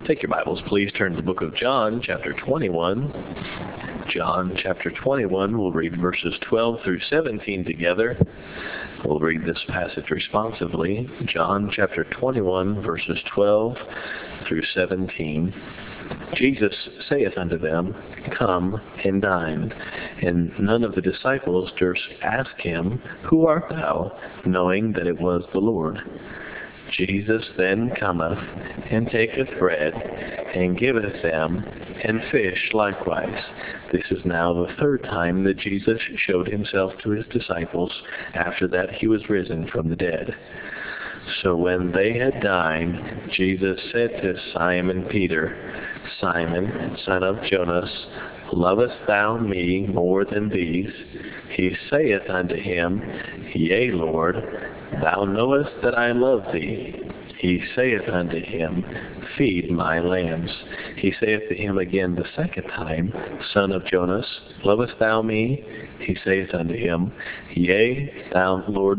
Take your Bibles, please. Turn to the book of John, chapter 21. John, chapter 21. We'll read verses 12 through 17 together. We'll read this passage responsively. John, chapter 21, verses 12 through 17. Jesus saith unto them, Come and dine. And none of the disciples durst ask him, Who art thou? Knowing that it was the Lord. Jesus then cometh, and taketh bread, and giveth them, and fish likewise. This is now the third time that Jesus showed himself to his disciples, after that he was risen from the dead. So when they had dined, Jesus said to Simon Peter, Simon, son of Jonas, lovest thou me more than these? He saith unto him, Yea, Lord, thou knowest that I love thee. He saith unto him, Feed my lambs. He saith to him again the second time, Son of Jonas, lovest thou me? He saith unto him, Yea, Lord,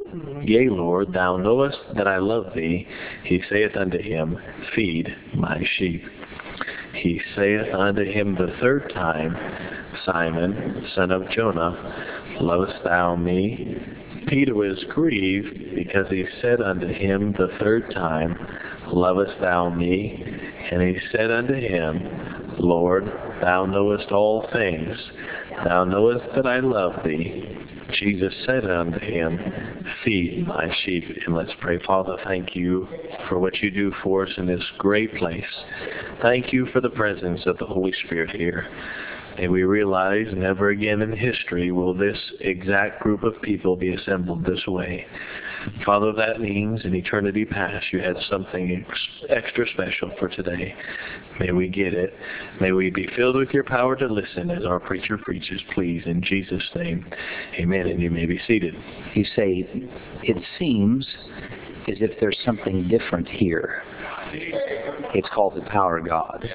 thou knowest that I love thee. He saith unto him, Feed my sheep. He saith unto him the third time, Simon, son of Jonah, lovest thou me? Peter was grieved, because he said unto him the third time, Lovest thou me? And he said unto him, Lord, thou knowest all things. Thou knowest that I love thee. Jesus said unto him, Feed my sheep. And let's pray. Father, thank you for what you do for us in this great place. Thank you for the presence of the Holy Spirit here. May we realize never again in history will this exact group of people be assembled this way. Father, that means in eternity past you had something extra special for today. May we get it. May we be filled with your power to listen as our preacher preaches, please, in Jesus' name. Amen. And you may be seated. You say, it seems as if there's something different here. It's called the power of God.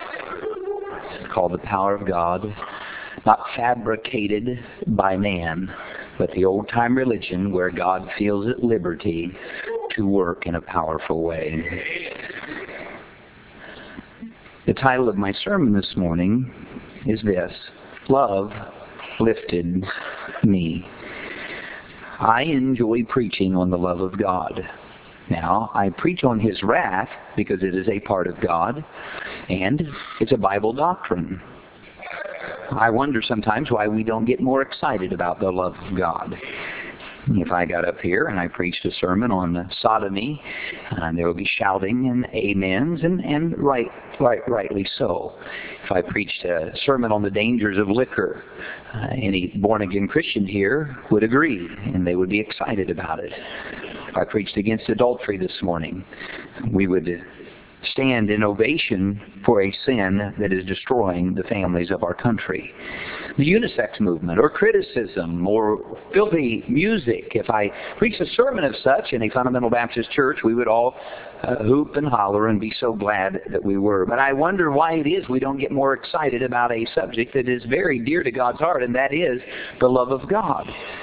It's called the power of God, not fabricated by man, but the old-time religion where God feels at liberty to work in a powerful way. The title of my sermon this morning is this, Love Lifted Me. I enjoy preaching on the love of God. Now, I preach on His wrath because it is a part of God, and it's a Bible doctrine. I wonder sometimes why we don't get more excited about the love of God. If I got up here and I preached a sermon on sodomy, there would be shouting and amens, and rightly so. If I preached a sermon on the dangers of liquor, any born-again Christian here would agree, and they would be excited about it. If I preached against adultery this morning, we would stand in ovation for a sin that is destroying the families of our country. The unisex movement, or criticism, or filthy music. If I preached a sermon of such in a fundamental Baptist church, we would all hoop and holler and be so glad that we were. But I wonder why it is we don't get more excited about a subject that is very dear to God's heart, and that is the love of God.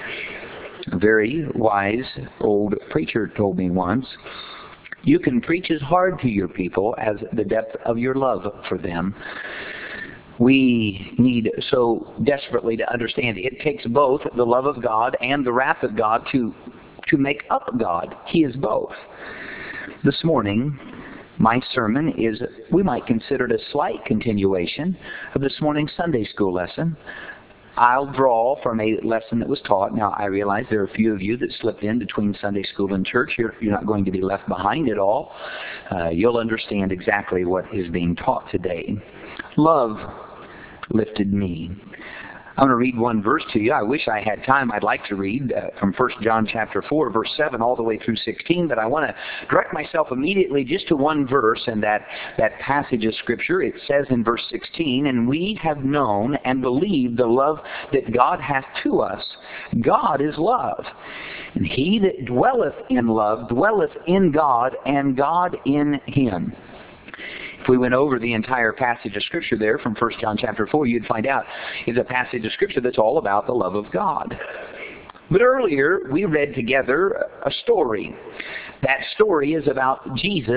A very wise old preacher told me once, you can preach as hard to your people as the depth of your love for them. We need so desperately to understand it takes both the love of God and the wrath of God to make up God. He is both. This morning, my sermon is, we might consider it a slight continuation of this morning's Sunday school lesson. I'll draw from a lesson that was taught. Now, I realize there are a few of you that slipped in between Sunday school and church. You're not going to be left behind at all. You'll understand exactly what is being taught today. Love lifted me. I'm going to read one verse to you. I wish I had time. I'd like to read from 1 John chapter 4, verse 7, all the way through 16, but I want to direct myself immediately just to one verse in that passage of Scripture. It says in verse 16, And we have known and believed the love that God hath to us. God is love. And he that dwelleth in love dwelleth in God, and God in him. If we went over the entire passage of Scripture there from 1 John chapter 4, you'd find out it's a passage of Scripture that's all about the love of God. But earlier, we read together a story. That story is about Jesus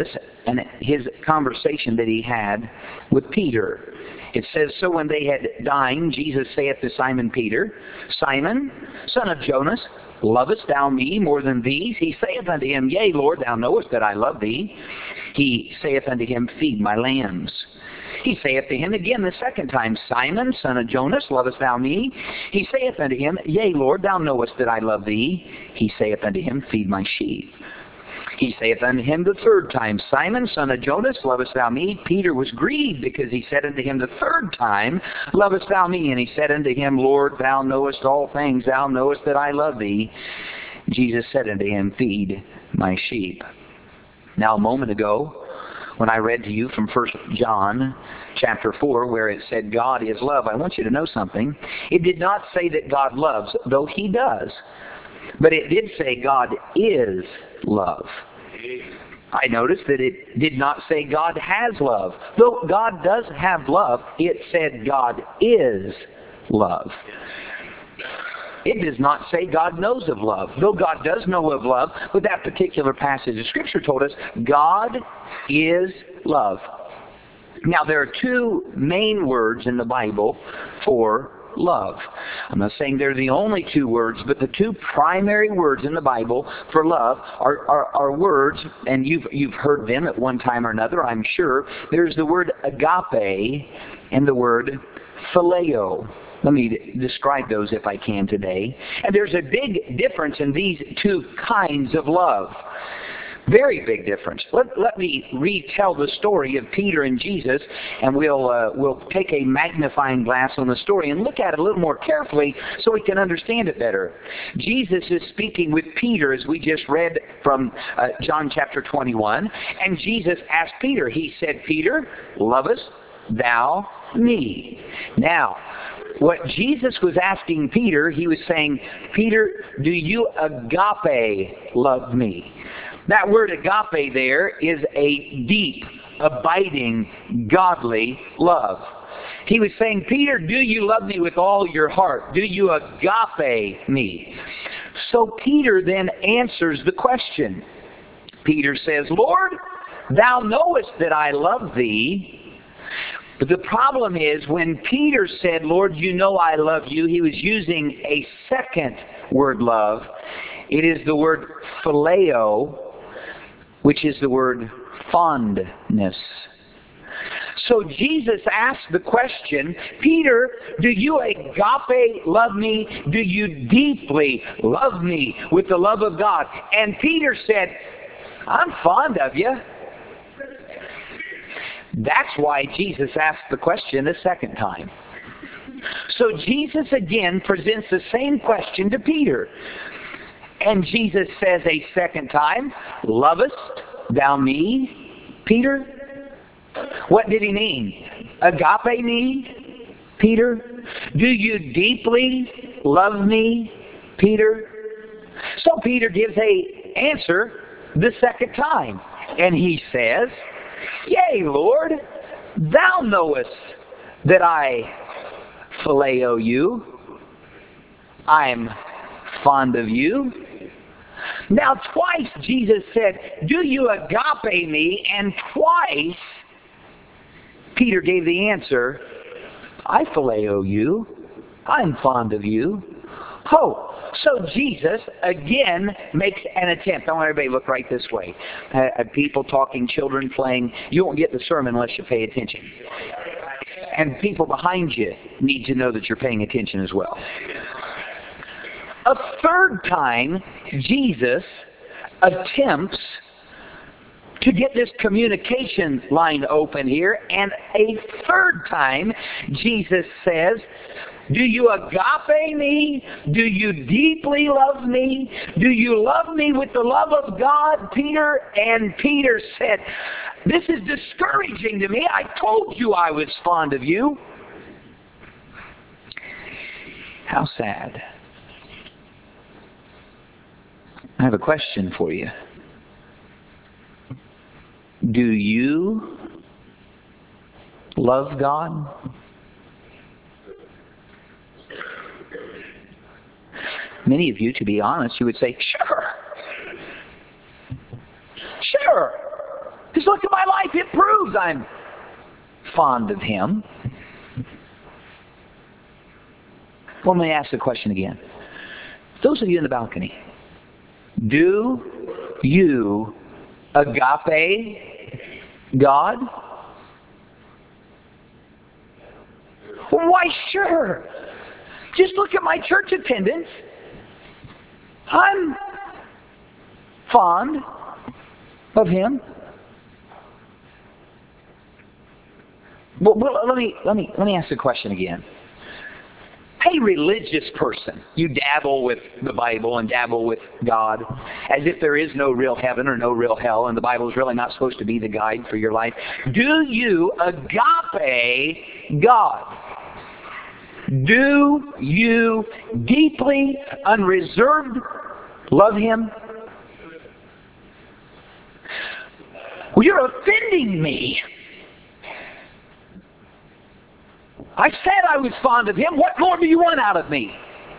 and his conversation that he had with Peter. It says, "So when they had dined, Jesus saith to Simon Peter, Simon, son of Jonas, lovest thou me more than these? He saith unto him, Yea, Lord, thou knowest that I love thee. He saith unto him, Feed my lambs. He saith to him again the second time, Simon, son of Jonas, lovest thou me? He saith unto him, Yea, Lord, thou knowest that I love thee. He saith unto him, Feed my sheep. He saith unto him the third time, Simon, son of Jonas, lovest thou me? Peter was grieved because he said unto him the third time, Lovest thou me? And he said unto him, Lord, thou knowest all things. Thou knowest that I love thee. Jesus said unto him, Feed my sheep. Now a moment ago, when I read to you from 1 John chapter 4, where it said God is love, I want you to know something. It did not say that God loves, though He does. But it did say God is love. I noticed that it did not say God has love. Though God does have love, it said God is love. It does not say God knows of love, though God does know of love, but that particular passage of Scripture told us God is love. Now, there are two main words in the Bible for love. I'm not saying they're the only two words, but the two primary words in the Bible for love are words, and you've heard them at one time or another, I'm sure. There's the word agape and the word phileo. Let me describe those if I can today. And there's a big difference in these two kinds of love. Very big difference. Let me retell the story of Peter and Jesus, and we'll take a magnifying glass on the story and look at it a little more carefully so we can understand it better. Jesus is speaking with Peter, as we just read from John chapter 21, and Jesus asked Peter, he said, Peter, lovest thou me? Now, what Jesus was asking Peter, he was saying, Peter, do you agape love me? That word agape there is a deep, abiding, godly love. He was saying, Peter, do you love me with all your heart? Do you agape me? So Peter then answers the question. Peter says, Lord, thou knowest that I love thee. But the problem is, when Peter said, Lord, you know I love you, he was using a second word love. It is the word phileo, which is the word fondness. So Jesus asked the question, Peter, do you agape love me? Do you deeply love me with the love of God? And Peter said, I'm fond of you. That's why Jesus asked the question a second time. So Jesus again presents the same question to Peter. And Jesus says a second time, lovest thou me, Peter? What did he mean? Agape me, Peter? Do you deeply love me, Peter? So Peter gives an answer the second time. And he says, Yea, Lord, thou knowest that I phileo you. I'm fond of you. Now twice Jesus said, do you agape me? And twice Peter gave the answer, I phileo you. I'm fond of you. Oh, so Jesus again makes an attempt. I want everybody to look right this way. People talking, children playing. You won't get the sermon unless you pay attention. And people behind you need to know that you're paying attention as well. A third time, Jesus attempts to get this communication line open here. And a third time, Jesus says, do you agape me? Do you deeply love me? Do you love me with the love of God, Peter? And Peter said, this is discouraging to me. I told you I was fond of you. How sad. I have a question for you. Do you love God? Many of you, to be honest, you would say, sure. Sure. Just look at my life. It proves I'm fond of Him. Well, let me ask the question again. Those of you in the balcony, do you agape God? Why, sure. Just look at my church attendance. I'm fond of Him. Well, let me ask the question again. Hey, religious person, you dabble with the Bible and dabble with God as if there is no real heaven or no real hell, and the Bible is really not supposed to be the guide for your life. Do you agape God? Do you deeply, unreserved love Him? Well, you're offending me. I said I was fond of Him. What more do you want out of me?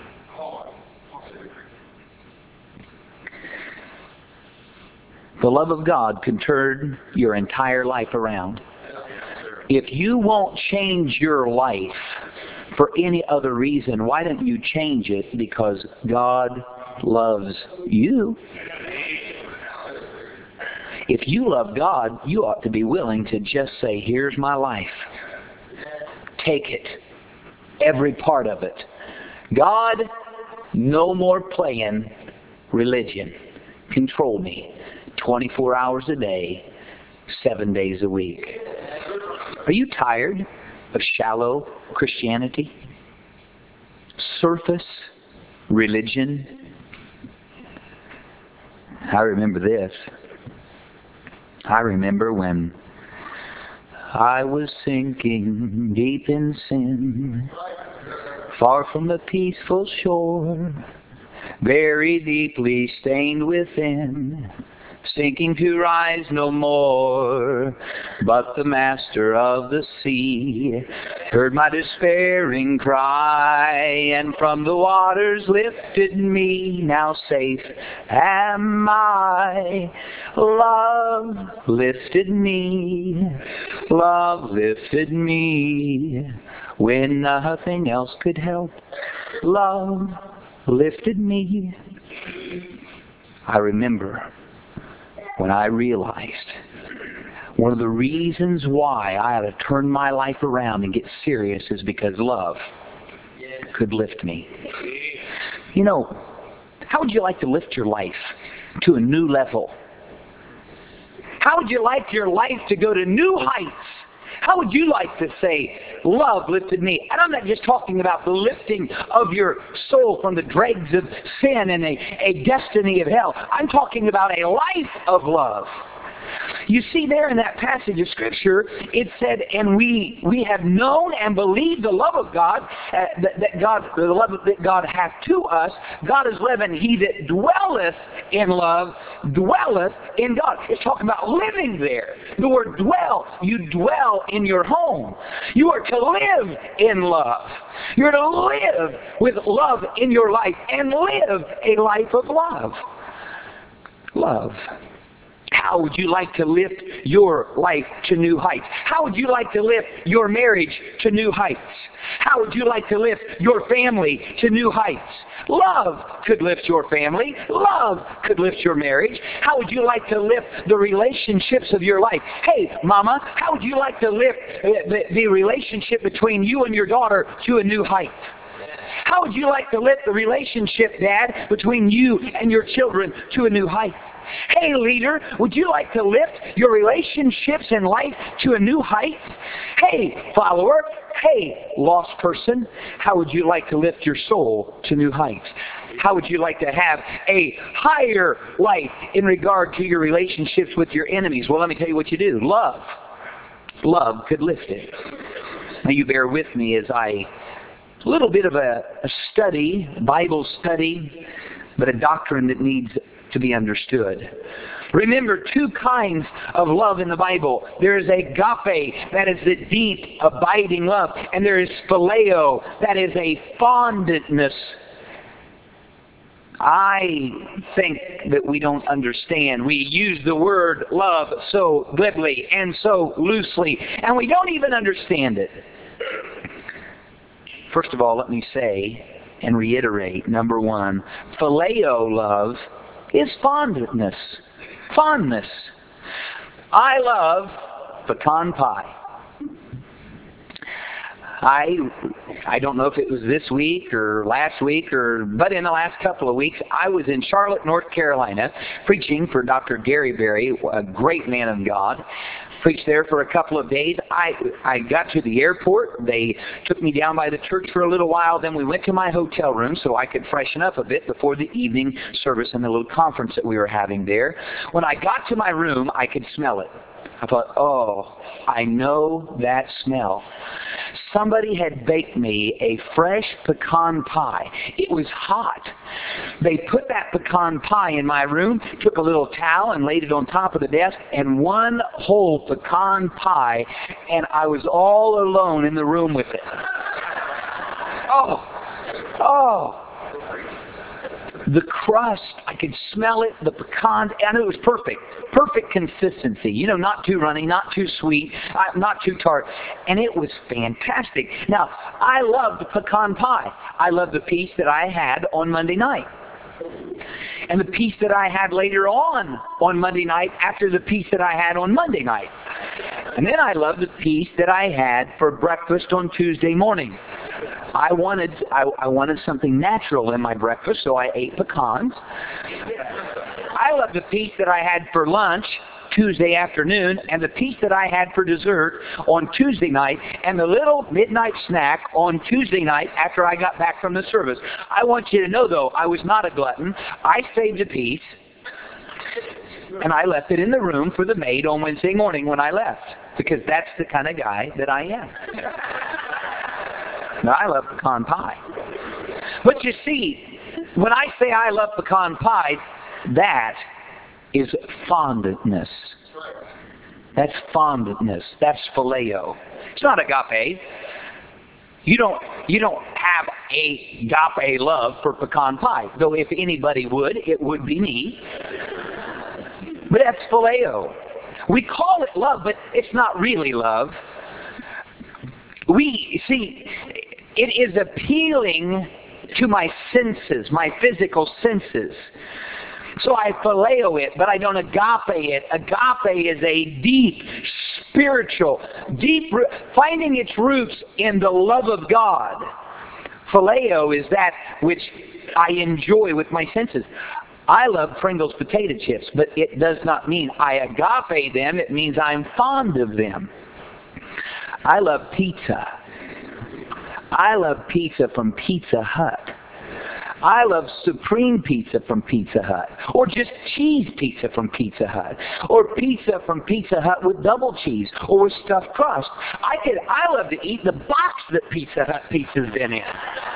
The love of God can turn your entire life around. If you won't change your life for any other reason, why don't you change it because God loves you? If you love God, you ought to be willing to just say, here's my life. Take it. Every part of it. God, no more playing religion. Control me. 24 hours a day, 7 days a week. Are you tired of shallow Christianity? Surface religion? I remember this. I remember when I was sinking deep in sin, far from the peaceful shore, very deeply stained within, sinking to rise no more. But the master of the sea heard my despairing cry, and from the waters lifted me. Now safe am I. Love lifted me. Love lifted me when nothing else could help. Love lifted me. I remember when I realized one of the reasons why I had to turn my life around and get serious is because love could lift me. You know, how would you like to lift your life to a new level? How would you like your life to go to new heights? How would you like to say, love lifted me? And I'm not just talking about the lifting of your soul from the dregs of sin and a destiny of hell. I'm talking about a life of love. You see there in that passage of Scripture, it said, and we have known and believed the love of God, the love that God hath to us. God is love, and he that dwelleth in love dwelleth in God. It's talking about living there. The word dwell, you dwell in your home. You are to live in love. You're to live with love in your life and live a life of love. Love. How would you like to lift your life to new heights? How would you like to lift your marriage to new heights? How would you like to lift your family to new heights? Love could lift your family. Love could lift your marriage. How would you like to lift the relationships of your life? Hey, Mama, how would you like to lift the relationship between you and your daughter to a new height? How would you like to lift the relationship, Dad, between you and your children to a new height? Hey, leader, would you like to lift your relationships in life to a new height? Hey, follower, hey, lost person, how would you like to lift your soul to new heights? How would you like to have a higher life in regard to your relationships with your enemies? Well, let me tell you what you do. Love. Love could lift it. Now, you bear with me as a little bit of a study, Bible study, but a doctrine that needs to be understood. Remember, two kinds of love in the Bible. There is agape, that is the deep, abiding love. And there is phileo, that is a fondness I think that we don't understand. We use the word love so glibly and so loosely, and we don't even understand it. First of all, let me say and reiterate, number one, phileo love is fondness. Fondness. I love pecan pie. I don't know if it was this week or last week, but in the last couple of weeks, I was in Charlotte, North Carolina, preaching for Dr. Gary Berry, a great man of God. Preached there for a couple of days. I got to the airport. They took me down by the church for a little while. Then we went to my hotel room so I could freshen up a bit before the evening service and the little conference that we were having there. When I got to my room, I could smell it. I thought, oh, I know that smell. Somebody had baked me a fresh pecan pie. It was hot. They put that pecan pie in my room, took a little towel and laid it on top of the desk, and one whole pecan pie, and I was all alone in the room with it. Oh. The crust, I could smell it, the pecan, and it was perfect. Perfect consistency. You know, not too runny, not too sweet, not too tart. And it was fantastic. Now, I loved pecan pie. I loved the piece that I had on Monday night. And the piece that I had later on Monday night after the piece that I had on Monday night. And then I loved the piece that I had for breakfast on Tuesday morning. I wanted something natural in my breakfast, so I ate pecans. I loved the piece that I had for lunch Tuesday afternoon, and the piece that I had for dessert on Tuesday night, and the little midnight snack on Tuesday night after I got back from the service. I want you to know, though, I was not a glutton. I saved a piece, and I left it in the room for the maid on Wednesday morning when I left, because that's the kind of guy that I am. Now, I love pecan pie. But you see, when I say I love pecan pie, that is fondness. That's fondness. That's phileo. It's not agape. You don't have a agape love for pecan pie. Though if anybody would, it would be me. But that's phileo. We call it love, but it's not really love. We see, it is appealing to my senses, my physical senses. So I phileo it, but I don't agape it. Agape is a deep, spiritual, finding its roots in the love of God. Phileo is that which I enjoy with my senses. I love Pringles potato chips, but it does not mean I agape them. It means I'm fond of them. I love pizza. I love pizza from Pizza Hut. I love supreme pizza from Pizza Hut. Or just cheese pizza from Pizza Hut. Or pizza from Pizza Hut with double cheese. Or with stuffed crust. I love to eat the box that Pizza Hut pizza's been in.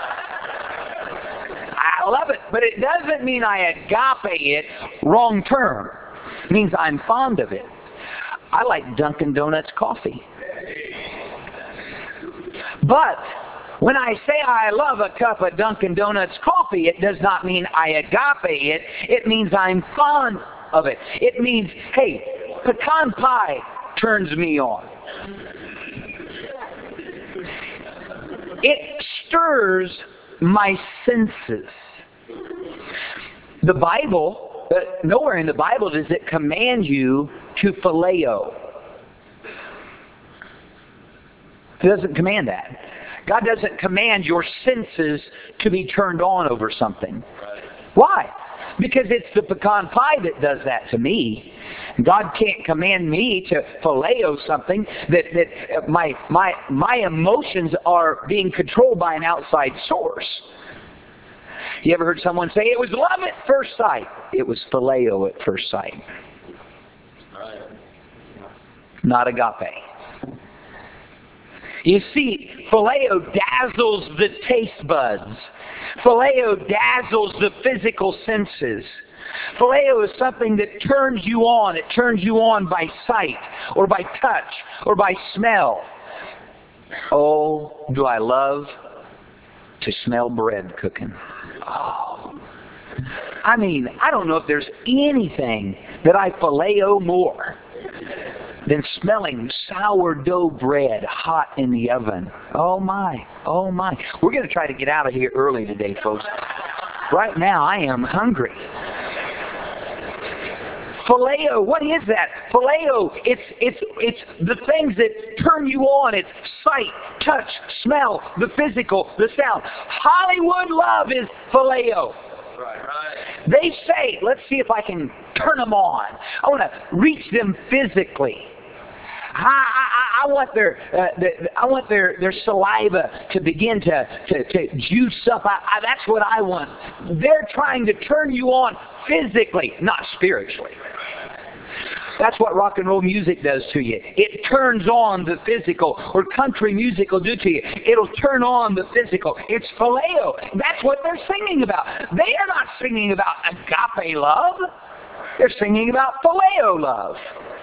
I love it. But it doesn't mean I agape it wrong term. It means I'm fond of it. I like Dunkin' Donuts coffee. But when I say I love a cup of Dunkin' Donuts coffee, it does not mean I agape it. It means I'm fond of it. It means, hey, pecan pie turns me on. It stirs my senses. The Bible, nowhere in the Bible does it command you to phileo. It doesn't command that. God doesn't command your senses to be turned on over something. Why? Because it's the pecan pie that does that to me. God can't command me to phileo something that my emotions are being controlled by an outside source. You ever heard someone say, it was love at first sight? It was phileo at first sight. Not agape. You see, phileo dazzles the taste buds. Phileo dazzles the physical senses. Phileo is something that turns you on. It turns you on by sight, or by touch, or by smell. Oh, do I love to smell bread cooking. Oh, I mean, I don't know if there's anything that I phileo more than smelling sourdough bread hot in the oven. Oh my, oh my. We're going to try to get out of here early today, folks. Right now, I am hungry. Phileo, what is that? Phileo, it's the things that turn you on. It's sight, touch, smell, the physical, the sound. Hollywood love is phileo. Right. They say, let's see if I can turn them on. I want to reach them physically. I want their saliva to begin to juice up. That's what I want. They're trying to turn you on physically, not spiritually. That's what rock and roll music does to you. It turns on the physical, or country music will do to you. It'll turn on the physical. It's phileo. That's what they're singing about. They are not singing about agape love. They're singing about phileo love.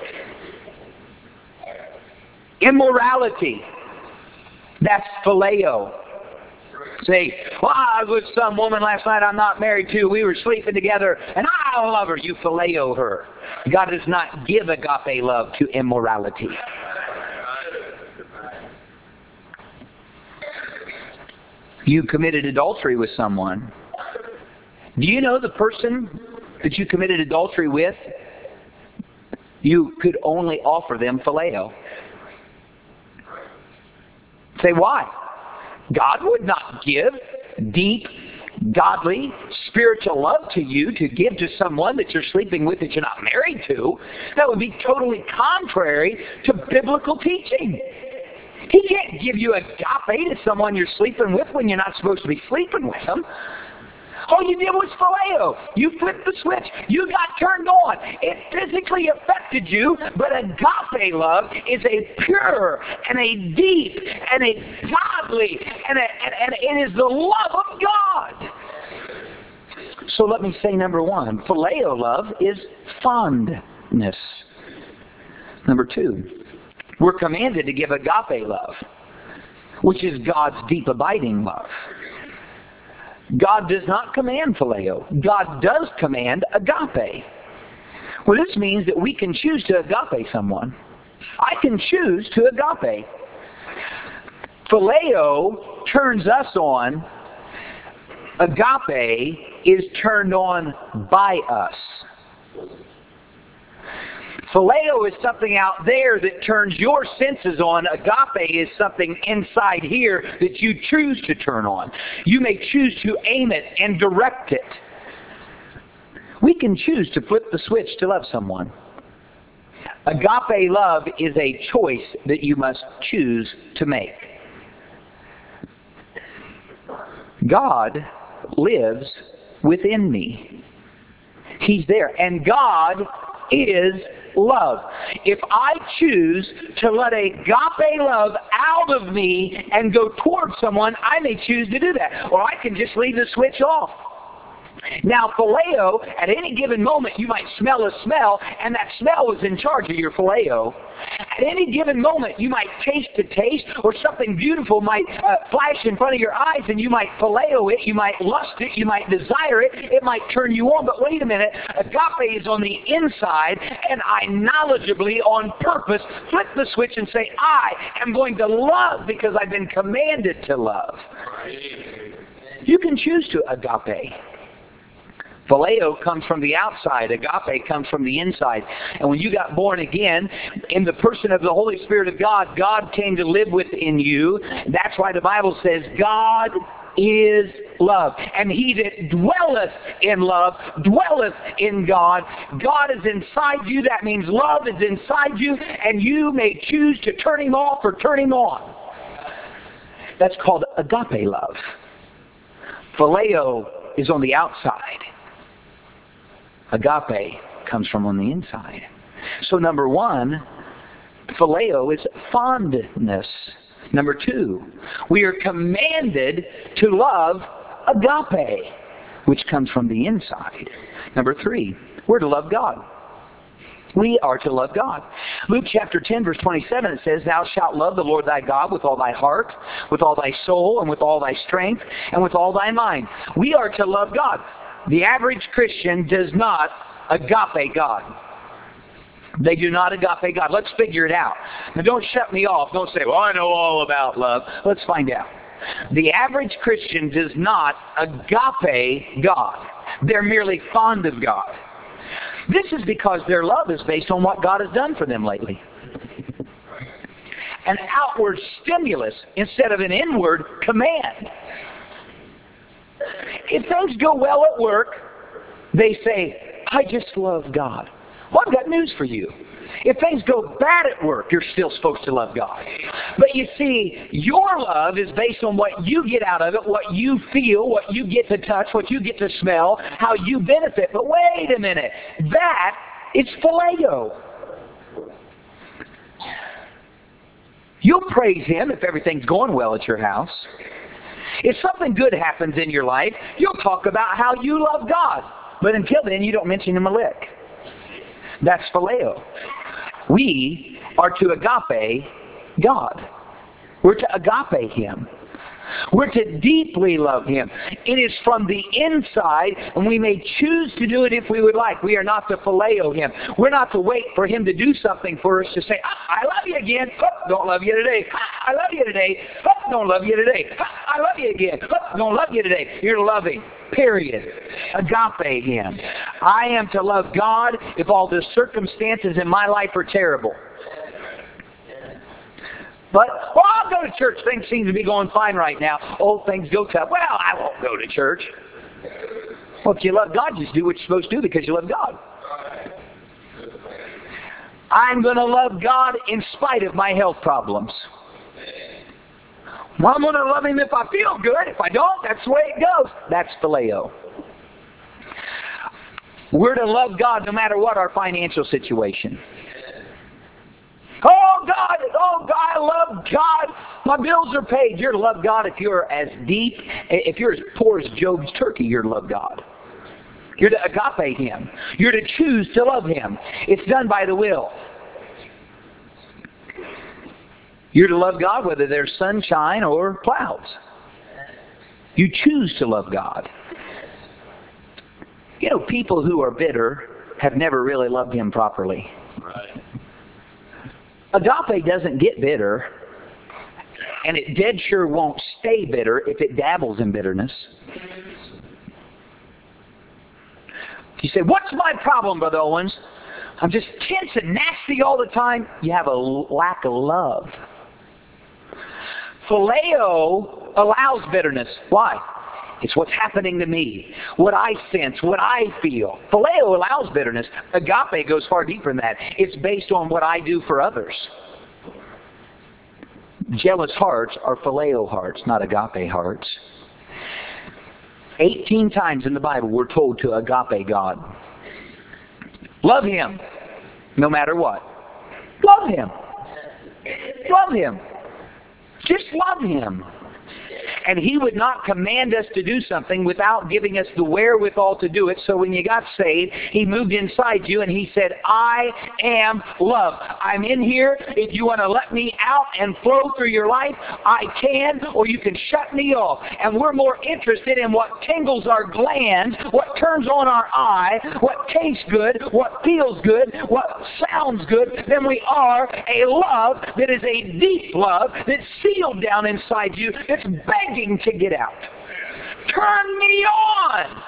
Immorality. That's phileo. Say, well, I was with some woman last night I'm not married to. We were sleeping together, and I love her. You phileo her. God does not give agape love to immorality. You committed adultery with someone. Do you know the person that you committed adultery with, you could only offer them phileo? Say, why? God would not give deep, godly, spiritual love to you to give to someone that you're sleeping with that you're not married to. That would be totally contrary to biblical teaching. He can't give you agape to someone you're sleeping with when you're not supposed to be sleeping with them. All you did was phileo. You flipped the switch. You got turned on. It physically affected you, but agape love is a pure and a deep and a godly and it is the love of God. So let me say number one, phileo love is fondness. Number two, we're commanded to give agape love, which is God's deep abiding love. God does not command phileo. God does command agape. Well, this means that we can choose to agape someone. I can choose to agape. Phileo turns us on. Agape is turned on by us. Phileo is something out there that turns your senses on. Agape is something inside here that you choose to turn on. You may choose to aim it and direct it. We can choose to flip the switch to love someone. Agape love is a choice that you must choose to make. God lives within me. He's there. And God is love. If I choose to let agape love out of me and go towards someone, I may choose to do that. Or I can just leave the switch off. Now, phileo, at any given moment, you might smell a smell, and that smell was in charge of your phileo. At any given moment, you might taste a taste, or something beautiful might flash in front of your eyes, and you might phileo it, you might lust it, you might desire it, it might turn you on. But wait a minute, agape is on the inside, and I knowledgeably, on purpose, flip the switch and say, I am going to love because I've been commanded to love. You can choose to agape. Phileo comes from the outside. Agape comes from the inside. And when you got born again, in the person of the Holy Spirit of God, God came to live within you. That's why the Bible says God is love. And he that dwelleth in love, dwelleth in God. God is inside you. That means love is inside you. And you may choose to turn him off or turn him on. That's called agape love. Phileo is on the outside. Agape comes from on the inside. So number one, phileo is fondness. Number two, we are commanded to love agape, which comes from the inside. Number three, we're to love God. We are to love God. Luke chapter 10, verse 27, it says, Thou shalt love the Lord thy God with all thy heart, with all thy soul, and with all thy strength, and with all thy mind. We are to love God. the average Christian does not agape God. They do not agape God. Let's figure it out. Now don't shut me off. Don't say, well, I know all about love. Let's find out. The average Christian does not agape God. They're merely fond of God. This is because their love is based on what God has done for them lately. An outward stimulus instead of an inward command. If things go well at work, they say, I just love God. Well, I've got news for you. If things go bad at work, you're still supposed to love God. But you see, your love is based on what you get out of it, what you feel, what you get to touch, what you get to smell, how you benefit. But wait a minute. That is phileo. You'll praise Him if everything's going well at your house. If something good happens in your life, you'll talk about how you love God. But until then, you don't mention Him a lick. That's phileo. We are to agape God. We're to agape Him. We're to deeply love Him. It is from the inside, and we may choose to do it if we would like. We are not to phileo Him. We're not to wait for Him to do something for us to say, I love you again. Oh, don't love you today. I love you today. Oh, don't love you today. I love you again. Oh, don't love you today. You're loving. Period. Agape Him. I am to love God if all the circumstances in my life are terrible. But, well, I'll go to church. Things seem to be going fine right now. Oh, things go tough. Well, I won't go to church. Well, if you love God, just do what you're supposed to do because you love God. I'm going to love God in spite of my health problems. Well, I'm going to love Him if I feel good. If I don't, that's the way it goes. That's phileo. We're to love God no matter what our financial situation. Oh God, I love God. My bills are paid. You're to love God if you're as deep, if you're as poor as Job's turkey, you're to love God. You're to agape Him. You're to choose to love Him. It's done by the will. You're to love God whether there's sunshine or clouds. You choose to love God. You know, people who are bitter have never really loved Him properly. Right. Agape doesn't get bitter, and it dead sure won't stay bitter if it dabbles in bitterness. You say, what's my problem, Brother Owens? I'm just tense and nasty all the time. You have a lack of love. Phileo allows bitterness. Why? It's what's happening to me, what I sense, what I feel. Phileo allows bitterness. Agape goes far deeper than that. It's based on what I do for others. Jealous hearts are phileo hearts, not agape hearts. 18 times in the Bible we're told to agape God. Love Him, no matter what. Love Him. Love Him. Just love Him. And He would not command us to do something without giving us the wherewithal to do it. So when you got saved, He moved inside you and He said, I am love. I'm in here. If you want to let me out and flow through your life, I can, or you can shut me off. And we're more interested in what tingles our glands, what turns on our eye, what tastes good, what feels good, what sounds good, than we are a love that is a deep love that's sealed down inside you, that's begging to get out. Turn me on.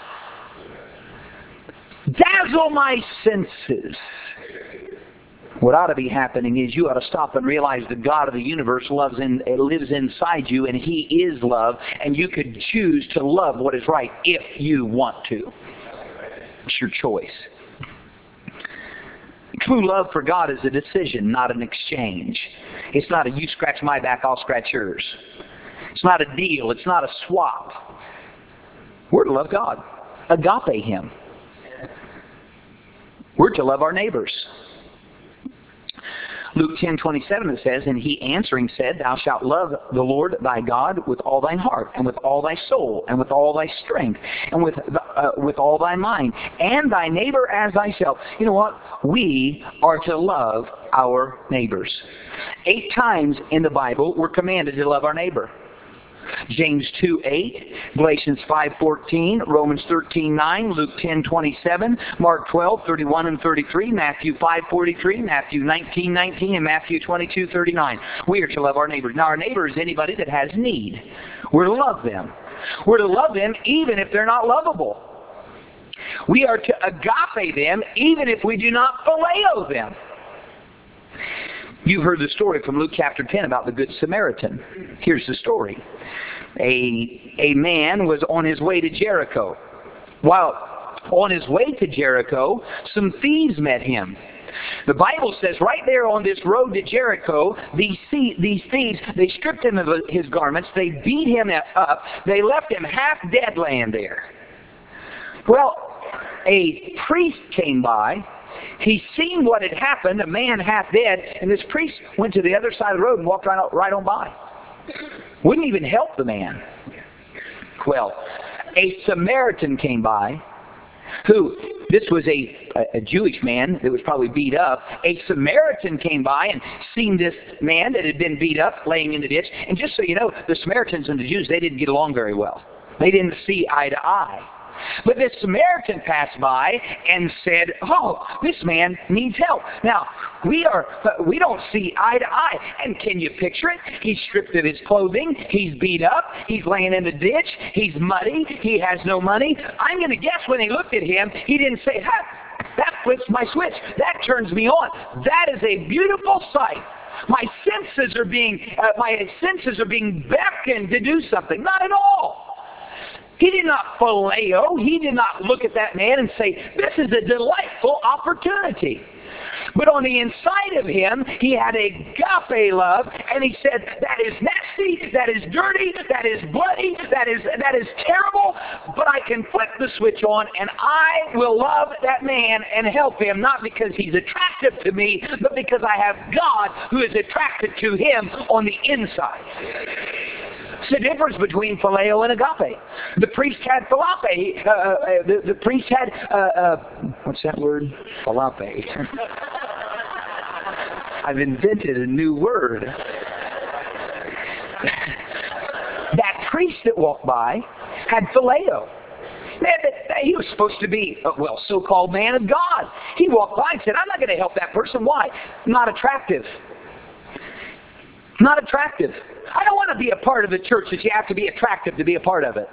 Dazzle my senses. What ought to be happening is you ought to stop and realize the God of the universe lives inside you, and He is love, and you could choose to love what is right if you want to. It's your choice. True love for God is a decision, not an exchange. It's not a you scratch my back, I'll scratch yours. It's not a deal. It's not a swap. We're to love God. Agape Him. We're to love our neighbors. Luke 10:27 it says, and He answering said, Thou shalt love the Lord thy God with all thine heart, and with all thy soul, and with all thy strength, and with all thy mind, and thy neighbor as thyself. You know what? We are to love our neighbors. 8 times in the Bible we're commanded to love our neighbor. James 2:8, Galatians 5:14, Romans 13:9, Luke 10:27, Mark 12:31 and 33, Matthew 5:43, Matthew 19:19, and Matthew 22:39. We are to love our neighbors. Now, our neighbor is anybody that has need. We're to love them. We're to love them even if they're not lovable. We are to agape them even if we do not phileo them. You've heard the story from Luke chapter 10 about the Good Samaritan. Here's the story. A man was on his way to Jericho. While on his way to Jericho, some thieves met him. The Bible says right there on this road to Jericho, these thieves, they stripped him of his garments, they beat him up, they left him half dead laying there. Well, a priest came by. He seen what had happened, a man half dead, and this priest went to the other side of the road and walked right on by. Wouldn't even help the man. Well, a Samaritan came by, who, this was a Jewish man that was probably beat up. A Samaritan came by and seen this man that had been beat up laying in the ditch. And just so you know, the Samaritans and the Jews, they didn't get along very well. They didn't see eye to eye. But this Samaritan passed by and said, "Oh, this man needs help." Now, we don't see eye to eye. And can you picture it? He's stripped of his clothing. He's beat up. He's laying in the ditch. He's muddy. He has no money. I'm going to guess when he looked at him, he didn't say, "Ha, that flips my switch. That turns me on. That is a beautiful sight. My senses are being beckoned to do something." Not at all. He did not phileo. He did not look at that man and say, "This is a delightful opportunity." But on the inside of him, he had agape love, and he said, "That is nasty, that is dirty, that is bloody, that is terrible, but I can flip the switch on, and I will love that man and help him, not because he's attractive to me, but because I have God who is attracted to him on the inside." It's the difference between phileo and agape. The priest had philape. The priest had, what's that word? Philape. I've invented a new word. That priest that walked by had phileo. He was supposed to be, so-called man of God. He walked by and said, "I'm not going to help that person." Why? Not attractive. Not attractive. I don't want to be a part of the church that you have to be attractive to be a part of it.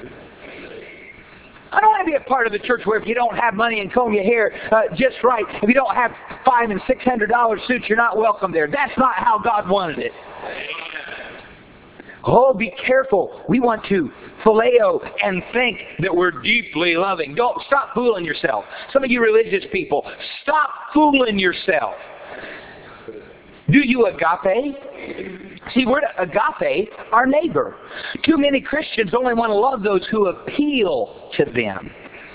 I don't want to be a part of the church where if you don't have money and comb your hair just right, if you don't have $500 and $600 suits, you're not welcome there. That's not how God wanted it. Oh, be careful. We want to phileo and think that we're deeply loving. Don't stop fooling yourself. Some of you religious people, stop fooling yourself. Do you agape? See, we're to agape our neighbor. Too many Christians only want to love those who appeal to them.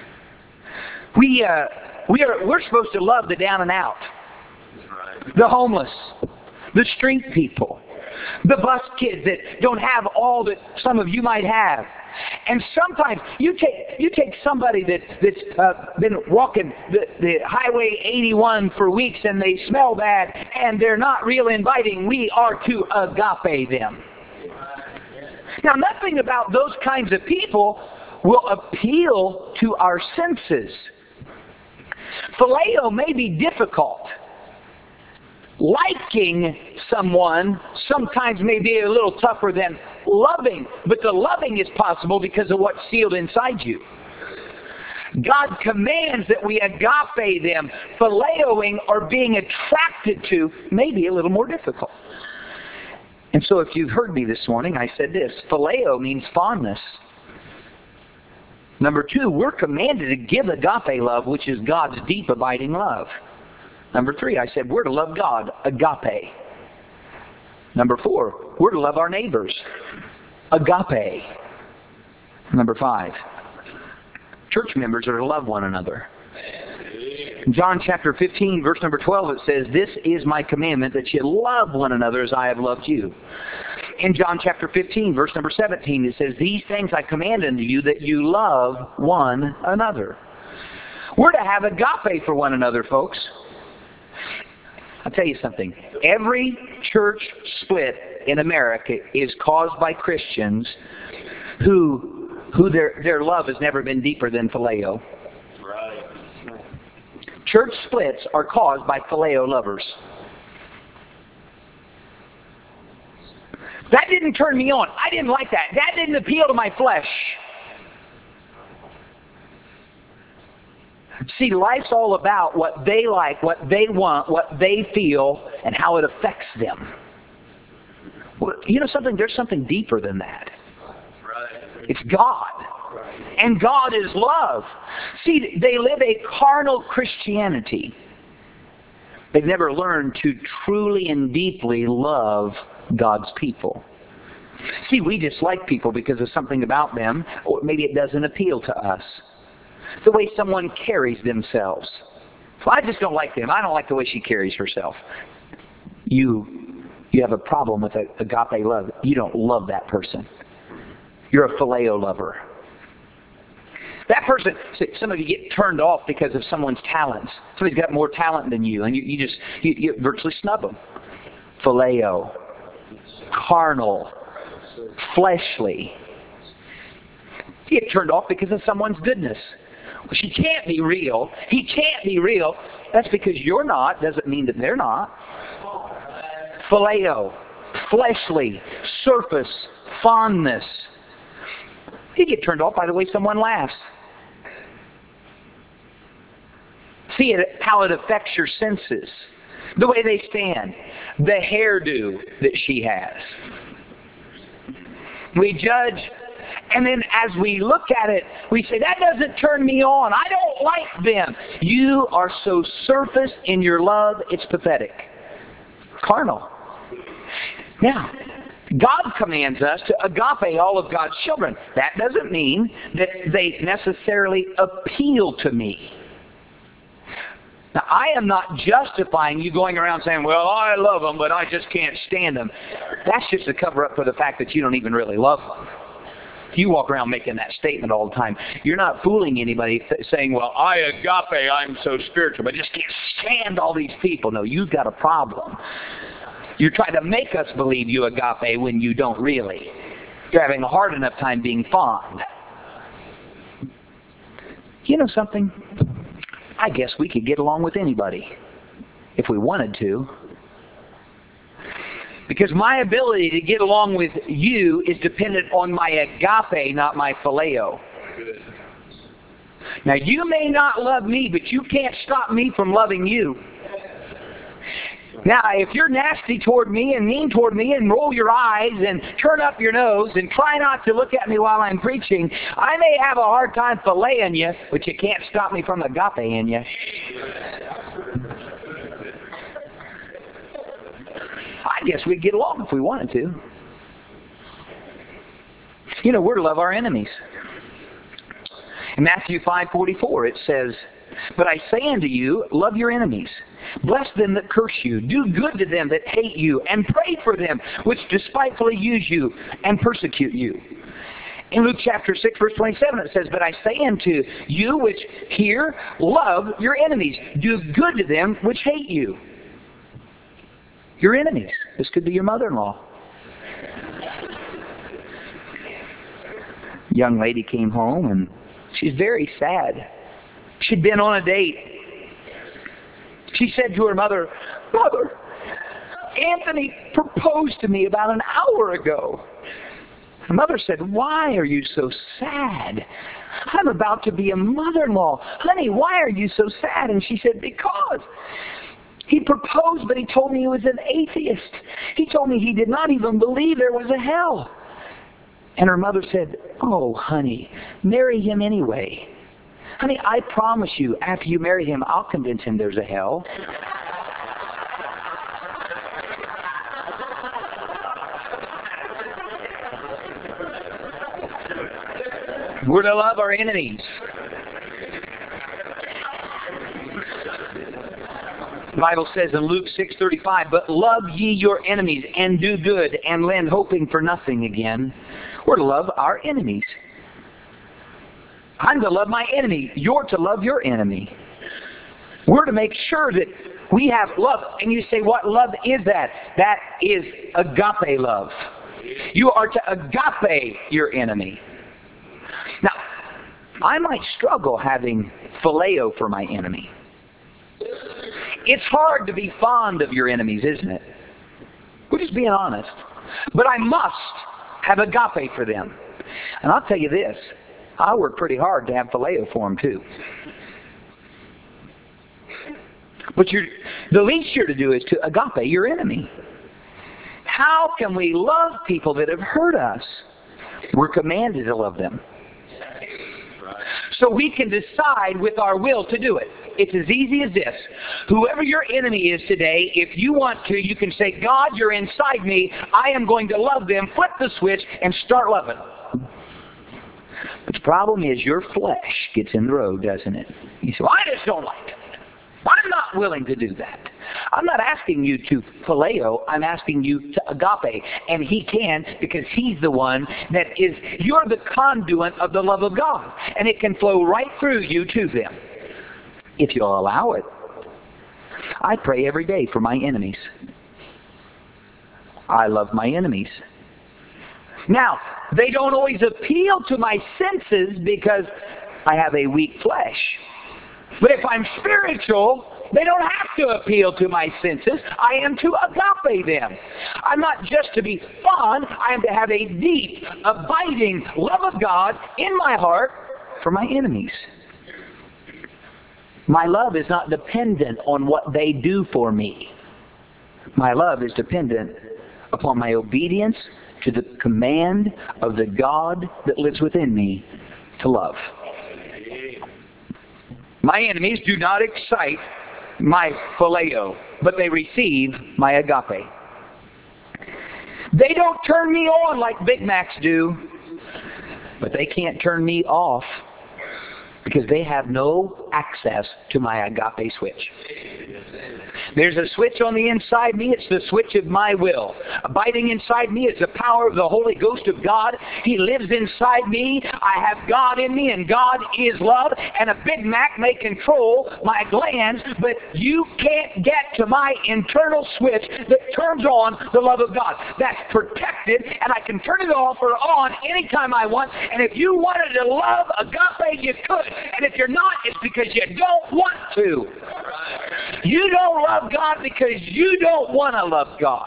We're supposed to love the down and out, the homeless, the street people, the bus kids that don't have all that some of you might have. And sometimes you take somebody that's been walking the Highway 81 for weeks and they smell bad and they're not real inviting. We are to agape them. Now, nothing about those kinds of people will appeal to our senses. Phileo may be difficult. Liking someone sometimes may be a little tougher than loving, but the loving is possible because of what's sealed inside you. God commands that we agape them. Phileoing or being attracted to may be a little more difficult. And so if you've heard me this morning, I said this: phileo means fondness. Number 2, we're commanded to give agape love, which is God's deep abiding love. Number 3, I said we're to love God, agape. Number 4, we're to love our neighbors, agape. Number 5, church members are to love one another. In John chapter 15, verse number 12, it says, "This is my commandment, that you love one another as I have loved you." In John chapter 15, verse number 17, it says, "These things I command unto you, that you love one another." We're to have agape for one another, folks. I'll tell you something. Every church split in America is caused by Christians who their love has never been deeper than phileo. Right. Church splits are caused by phileo lovers. That didn't turn me on. I didn't like that. That didn't appeal to my flesh. See, life's all about what they like, what they want, what they feel, and how it affects them. Well, you know something? There's something deeper than that. Right. It's God. And God is love. See, they live a carnal Christianity. They've never learned to truly and deeply love God's people. See, we dislike people because of something about them, or maybe it doesn't appeal to us. The way someone carries themselves. Well, I just don't like them. I don't like the way she carries herself. You have a problem with agape love. You don't love that person. You're a phileo lover. That person, some of you get turned off because of someone's talents. Somebody's got more talent than you, and you virtually snub them. Phileo, carnal, fleshly. You get turned off because of someone's goodness. Well, she can't be real. He can't be real. That's because you're not. Doesn't mean that they're not. Phileo, fleshly, surface, fondness. You get turned off by the way someone laughs. See how it affects your senses. The way they stand. The hairdo that she has. We judge, and then as we look at it, we say, that doesn't turn me on. I don't like them. You are so surface in your love, it's pathetic. Carnal. Now, God commands us to agape all of God's children. That doesn't mean that they necessarily appeal to me. Now, I am not justifying you going around saying, well, I love them, but I just can't stand them. That's just a cover-up for the fact that you don't even really love them. You walk around making that statement all the time. You're not fooling anybody saying, well, I agape, I'm so spiritual, but I just can't stand all these people. No, you've got a problem. You're trying to make us believe you agape when you don't really. You're having a hard enough time being fond. You know something? I guess we could get along with anybody if we wanted to. Because my ability to get along with you is dependent on my agape, not my phileo. Now, you may not love me, but you can't stop me from loving you. Now, if you're nasty toward me and mean toward me and roll your eyes and turn up your nose and try not to look at me while I'm preaching, I may have a hard time filleting you, but you can't stop me from agape-ing you. I guess we'd get along if we wanted to. You know, we're to love our enemies. In Matthew 5:44 it says, but I say unto you, love your enemies. Bless them that curse you. Do good to them that hate you. And pray for them which despitefully use you and persecute you. In Luke chapter 6, verse 27, it says, but I say unto you which hear, love your enemies. Do good to them which hate you. Your enemies. This could be your mother-in-law. Young lady came home and she's very sad. She'd been on a date. She said to her mother, Mother, Anthony proposed to me about an hour ago. Her mother said, why are you so sad? I'm about to be a mother-in-law. Honey, why are you so sad? And she said, because he proposed, but he told me he was an atheist. He told me he did not even believe there was a hell. And her mother said, oh, honey, marry him anyway. Honey, I promise you, after you marry him, I'll convince him there's a hell. We're to love our enemies. The Bible says in Luke 6:35, but love ye your enemies, and do good, and lend, hoping for nothing again. We're to love our enemies. I'm to love my enemy. You're to love your enemy. We're to make sure that We have love. And you say, what love is that? That is agape love. You are to agape your enemy. Now, I might struggle having phileo for my enemy. It's hard to be fond of your enemies, isn't it? We're just being honest. But I must have agape for them. And I'll tell you this, I work pretty hard to have phileo for them too. But the least you're to do is to agape your enemy. How can we love people that have hurt us? We're commanded to love them. So we can decide with our will to do it. It's as easy as this. Whoever your enemy is today, if you want to, you can say, God, you're inside me. I am going to love them. Flip the switch and start loving them. But the problem is your flesh gets in the road, doesn't it? You say, well, I just don't like it. I'm not willing to do that. I'm not asking you to phileo. I'm asking you to agape. And he can, because he's the one that is, you're the conduit of the love of God. And it can flow right through you to them, if you'll allow it. I pray every day for my enemies. I love my enemies. Now, they don't always appeal to my senses because I have a weak flesh. But if I'm spiritual, they don't have to appeal to my senses. I am to agape them. I'm not just to be fond. I am to have a deep, abiding love of God in my heart for my enemies. My love is not dependent on what they do for me. My love is dependent upon my obedience to the command of the God that lives within me to love. My enemies do not excite my phileo, but they receive my agape. They don't turn me on like Big Macs do, but they can't turn me off because they have no access to my agape switch. There's a switch on the inside me. It's the switch of my will. Abiding inside me is the power of the Holy Ghost of God. He lives inside me. I have God in me, and God is love. And a Big Mac may control my glands, but you can't get to my internal switch that turns on the love of God. That's protected, and I can turn it off or on anytime I want. And if you wanted to love agape, you could. And if you're not, it's because you don't want to. You don't love God because you don't want to love God.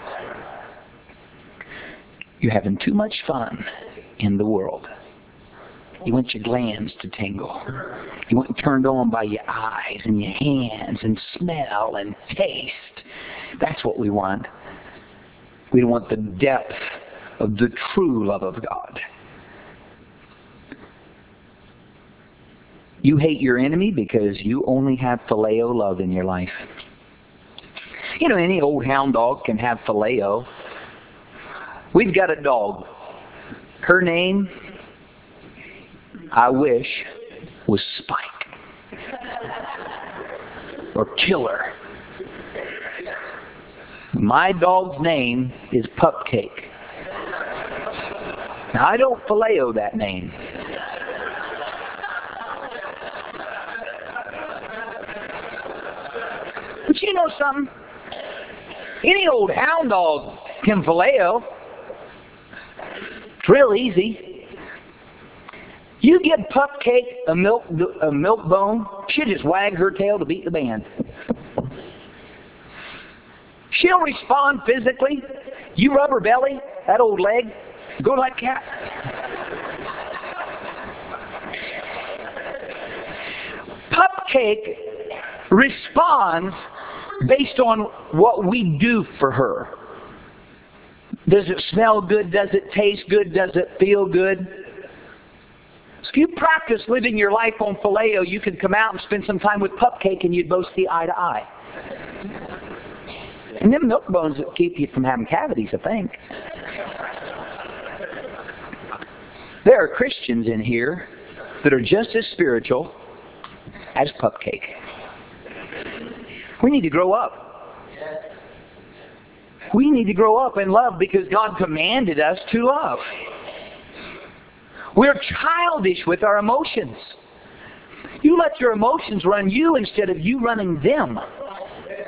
You're having too much fun in the world. You want your glands to tingle. You want turned on by your eyes and your hands and smell and taste. That's what we want. We don't want the depth of the true love of God. You hate your enemy because you only have phileo love in your life. You know, any old hound dog can have phileo. We've got a dog. Her name, I wish, was Spike. Or Killer. My dog's name is Pupcake. Now, I don't phileo that name. But you know something? Any old hound dog can phileo. It's real easy. You give Pupcake a milk bone, she'll just wag her tail to beat the band. She'll respond physically. You rub her belly, that old leg, go like cat. Pupcake responds based on what we do for her. Does it smell good? Does it taste good? Does it feel good? So if you practice living your life on phileo, you can come out and spend some time with Pupcake and you'd both see eye to eye. And them milk bones will keep you from having cavities, I think. There are Christians in here that are just as spiritual as Pupcake. We need to grow up. We need to grow up in love because God commanded us to love. We're childish with our emotions. You let your emotions run you instead of you running them.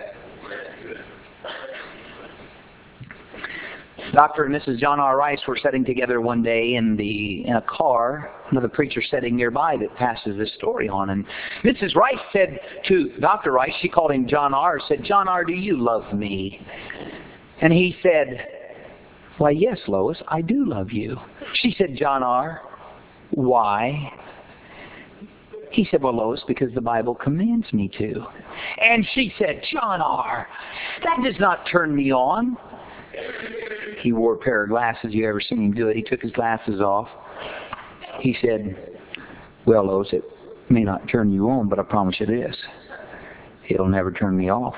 Dr. and Mrs. John R. Rice were sitting together one day in a car, another preacher sitting nearby that passes this story on. And Mrs. Rice said to Dr. Rice, she called him John R., said, "John R., do you love me?" And he said, "Why, yes, Lois, I do love you." She said, "John R., why?" He said, "Well, Lois, because the Bible commands me to." And she said, "John R., that does not turn me on." He wore a pair of glasses. You ever seen him do it? He took his glasses off. He said, "Well, Lois, it may not turn you on, but I promise you this. It'll never turn me off."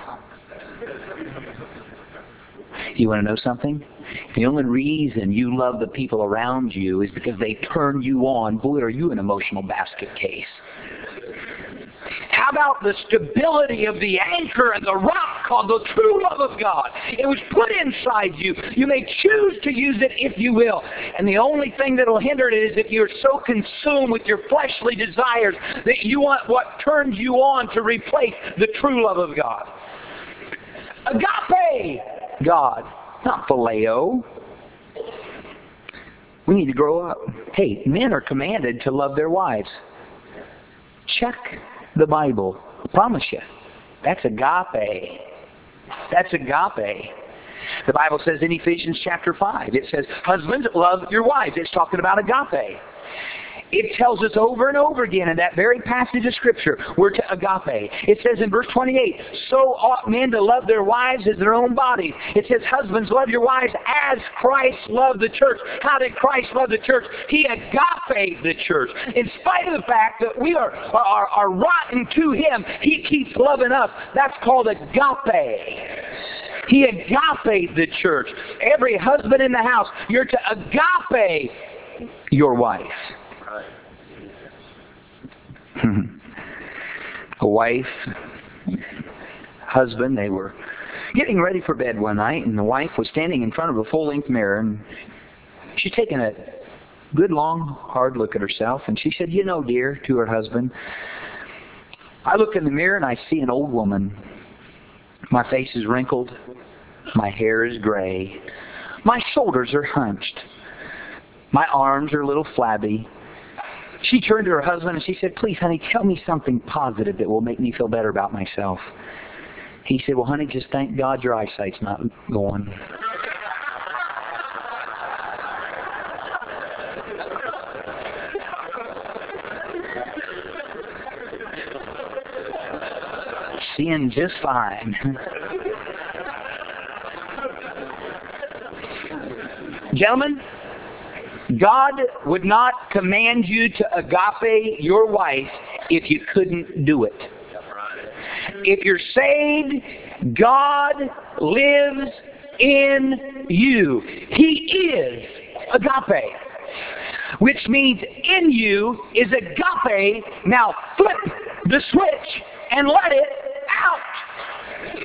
You want to know something? The only reason you love the people around you is because they turn you on. Boy, are you an emotional basket case. How about the stability of the anchor and the rock called the true love of God? It was put inside you. You may choose to use it if you will. And the only thing that will hinder it is if you're so consumed with your fleshly desires that you want what turns you on to replace the true love of God. Agape God, not phileo. We need to grow up. Hey, men are commanded to love their wives. Check the Bible. I promise you. That's agape. That's agape. The Bible says in Ephesians chapter 5, it says, "Husbands, love your wives." It's talking about agape. It tells us over and over again in that very passage of Scripture, we're to agape. It says in verse 28, "So ought men to love their wives as their own bodies." It says, "Husbands, love your wives as Christ loved the church." How did Christ love the church? He agaped the church. In spite of the fact that we are rotten to Him, He keeps loving us. That's called agape. He agaped the church. Every husband in the house, you're to agape your wife. A wife, husband, they were getting ready for bed one night, and the wife was standing in front of a full-length mirror, and she's taking a good, long, hard look at herself, and she said, "You know, dear," to her husband, "I look in the mirror and I see an old woman. My face is wrinkled, my hair is gray, my shoulders are hunched, my arms are a little flabby." She turned to her husband and she said, "Please, honey, tell me something positive that will make me feel better about myself." He said, "Well, honey, just thank God your eyesight's not going." Seeing just fine. Gentlemen, God would not command you to agape your wife if you couldn't do it. If you're saved, God lives in you. He is agape. Which means in you is agape. Now flip the switch and let it out.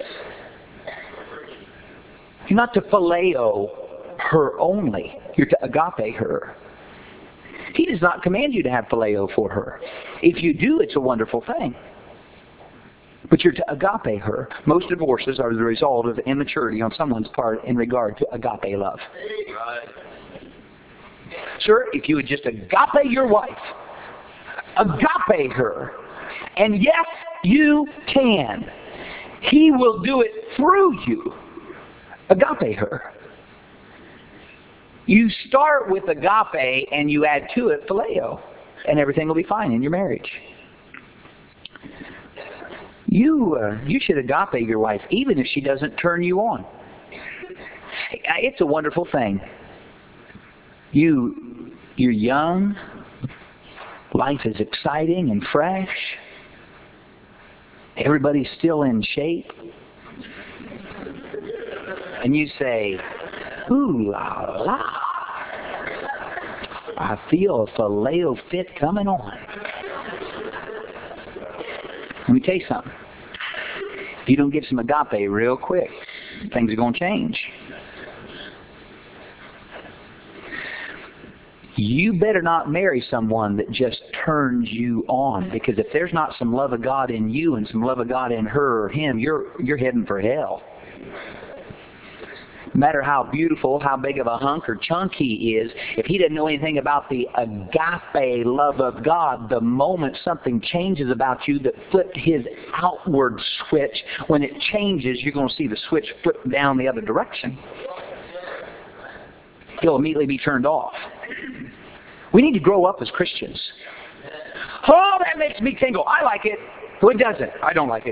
You're not to phileo her only. You're to agape her. He does not command you to have phileo for her. If you do, it's a wonderful thing. But you're to agape her. Most divorces are the result of immaturity on someone's part in regard to agape love. Right. Sir, if you would just agape your wife, agape her, and yes, you can. He will do it through you. Agape her. You start with agape and you add to it phileo, and everything will be fine in your marriage. You should agape your wife, even if she doesn't turn you on. It's a wonderful thing. You're young. Life is exciting and fresh. Everybody's still in shape. And you say, "Ooh la la, I feel a phileo fit coming on." Let me tell you something. If you don't get some agape real quick, things are going to change. You better not marry someone that just turns you on, because if there's not some love of God in you and some love of God in her or him, you're heading for hell. No matter how beautiful, how big of a hunk or chunk he is, if he didn't know anything about the agape love of God, the moment something changes about you that flipped his outward switch, when it changes, you're going to see the switch flip down the other direction. He'll immediately be turned off. We need to grow up as Christians. Oh, that makes me tingle. I like it. Who doesn't? I don't like it.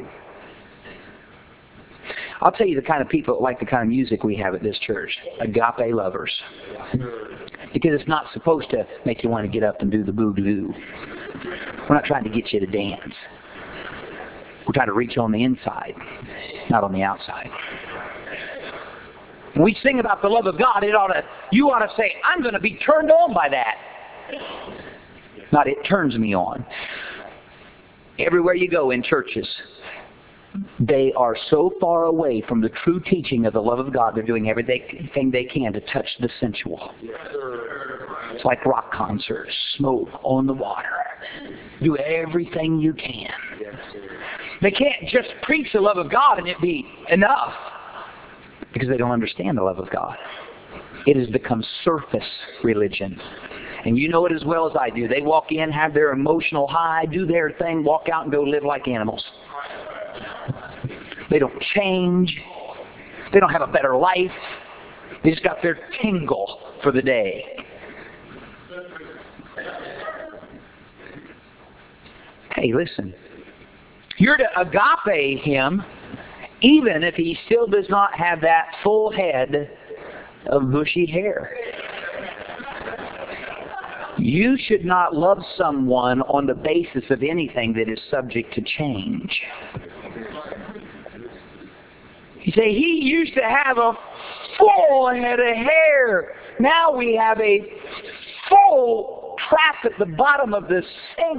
I'll tell you the kind of people that like the kind of music we have at this church. Agape lovers. Because it's not supposed to make you want to get up and do the boo-doo. We're not trying to get you to dance. We're trying to reach on the inside, not on the outside. When we sing about the love of God, you ought to say, I'm going to be turned on by that. Not, it turns me on. Everywhere you go in churches, they are so far away from the true teaching of the love of God, they're doing everything they can to touch the sensual. It's like rock concerts, smoke on the water. Do everything you can. They can't just preach the love of God and it be enough, because they don't understand the love of God. It has become surface religion. And you know it as well as I do. They walk in, have their emotional high, do their thing, walk out and go live like animals. They don't change. They don't have a better life. They just got their tingle for the day. Hey, listen. You're to agape him even if he still does not have that full head of bushy hair. You should not love someone on the basis of anything that is subject to change. You say, he used to have a full head of hair. Now we have a full trap at the bottom of the sink.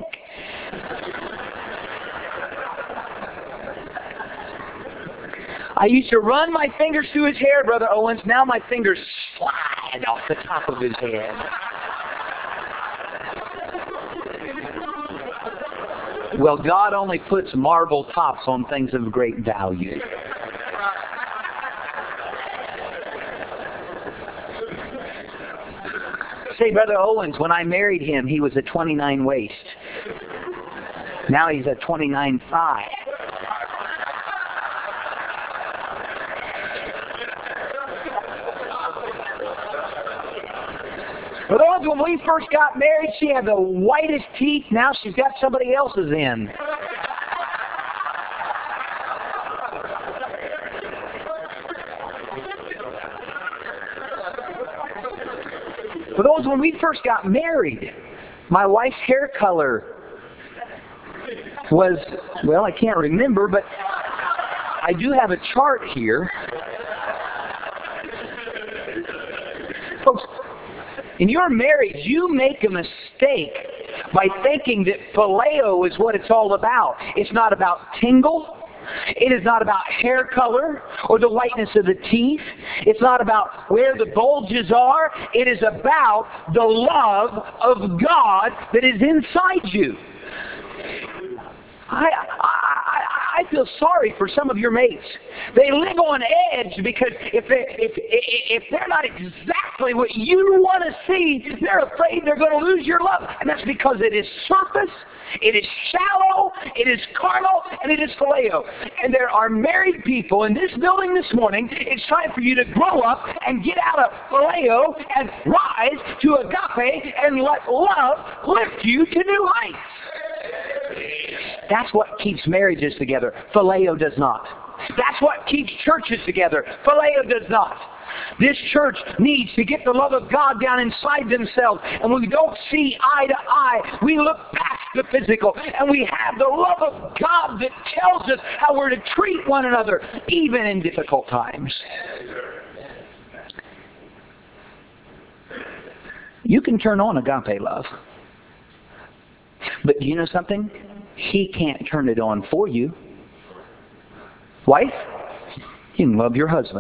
I used to run my fingers through his hair, Brother Owens. Now my fingers slide off the top of his head. Well, God only puts marble tops on things of great value. Say, Brother Owens, when I married him, he was a 29 waist. Now he's a 29 thigh. Brother Owens, when we first got married, she had the whitest teeth. Now she's got somebody else's in. For those, when we first got married, my wife's hair color was, well, I can't remember, but I do have a chart here. Folks, in your marriage, you make a mistake by thinking that phileo is what it's all about. It's not about tingle. It is not about hair color or the whiteness of the teeth. It's not about where the bulges are. It is about the love of God that is inside you. I feel sorry for some of your mates. They live on edge because if they're not exactly what you want to see, they're afraid they're going to lose your love. And that's because it is surface, it is shallow, it is carnal, and it is phileo. And there are married people in this building this morning. It's time for you to grow up and get out of phileo and rise to agape and let love lift you to new heights. That's what keeps marriages together. Phileo does not. That's what keeps churches together. Phileo does not. This church needs to get the love of God down inside themselves. And when we don't see eye to eye, we look past the physical. And we have the love of God that tells us how we're to treat one another, even in difficult times. You can turn on agape love. But do you know something? He can't turn it on for you. Wife, you can love your husband.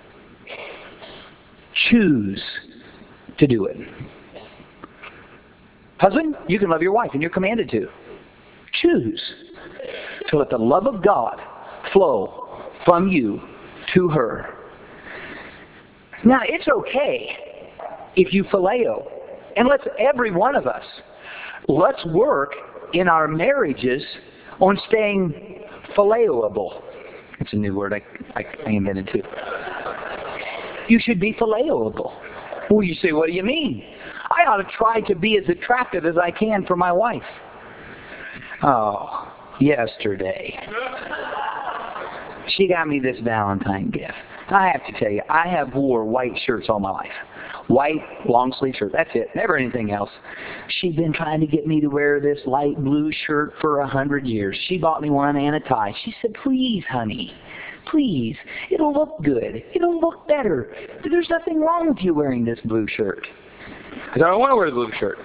Choose to do it. Husband, you can love your wife, and you're commanded to. Choose to let the love of God flow from you to her. Now, it's okay if you phileo. And every one of us, let's work in our marriages on staying phileoable. It's a new word I invented too. You should be phileoable. Well, you say, what do you mean? I ought to try to be as attractive as I can for my wife. Oh, yesterday, she got me this Valentine gift. I have to tell you, I have wore white shirts all my life. White, long sleeve shirt. That's it. Never anything else. She'd been trying to get me to wear this light blue shirt for 100 years. She bought me one and a tie. She said, please, honey, please. It'll look good. It'll look better. There's nothing wrong with you wearing this blue shirt. I said, I don't want to wear the blue shirt.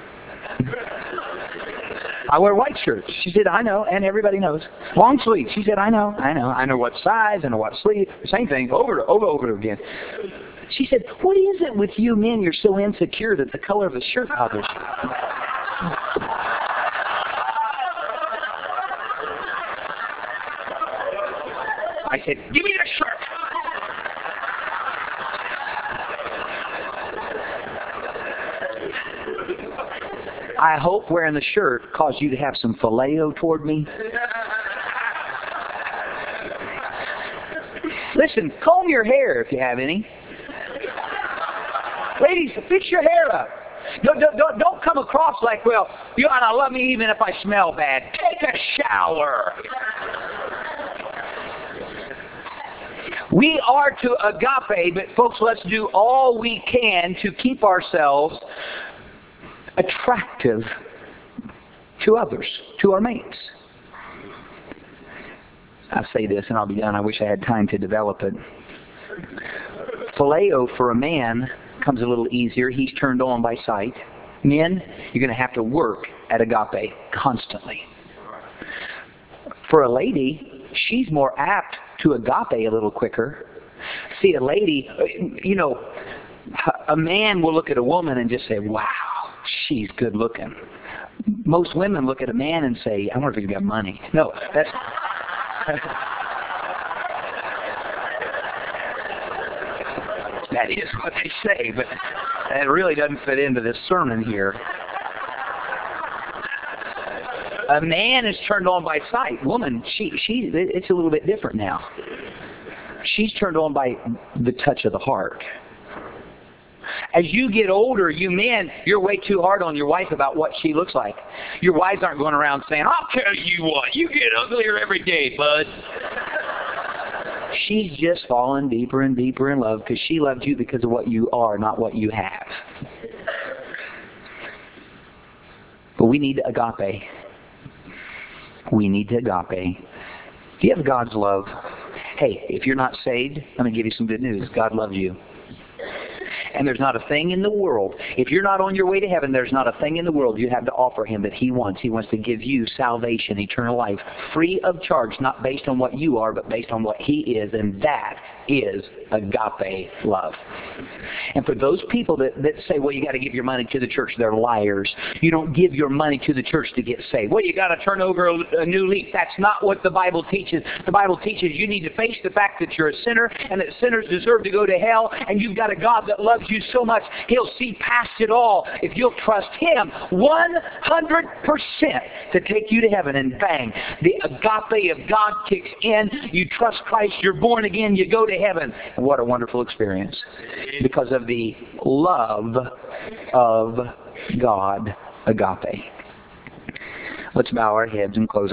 I wear white shirts. She said, I know, and everybody knows. Long sleeve. She said, I know. I know what size, I know what sleeve. Same thing, over again. She said, what is it with you men? You're so insecure that the color of the shirt bothers you. I said, give me the shirt. I hope wearing the shirt caused you to have some phileo toward me. Listen, comb your hair if you have any. Ladies, fix your hair up. Don't come across like, well, you ought to love me even if I smell bad. Take a shower. We are to agape, but folks, let's do all we can to keep ourselves attractive to others, to our mates. I'll say this and I'll be done. I wish I had time to develop it. Phileo for a man comes a little easier. He's turned on by sight. Men, you're going to have to work at agape constantly. For a lady, she's more apt to agape a little quicker. See, a lady, a man will look at a woman and just say, wow, she's good looking. Most women look at a man and say, I wonder if he's got money. No, that's... That is what they say, but it really doesn't fit into this sermon here. A man is turned on by sight. Woman, it's a little bit different now. She's turned on by the touch of the heart. As you get older, you men, you're way too hard on your wife about what she looks like. Your wives aren't going around saying, I'll tell you what, you get uglier every day, bud. She's just fallen deeper and deeper in love because she loved you because of what you are, not what you have. But we need agape. We need to agape. Do you have God's love? Hey, if you're not saved, let me give you some good news. God loves you. And there's not a thing in the world. If you're not on your way to heaven, there's not a thing in the world you have to offer Him that He wants. He wants to give you salvation, eternal life, free of charge, not based on what you are, but based on what He is. And that is agape love. And for those people that say, well, you got to give your money to the church, they're liars. You don't give your money to the church to get saved. Well, you got to turn over a new leaf. That's not what the Bible teaches. The Bible teaches you need to face the fact that you're a sinner and that sinners deserve to go to hell, and you've got a God that loves you so much, He'll see past it all if you'll trust Him 100% to take you to heaven. And bang, the agape of God kicks in. You trust Christ, you're born again, you go to heaven. And what a wonderful experience. Because of the love of God, agape. Let's bow our heads and close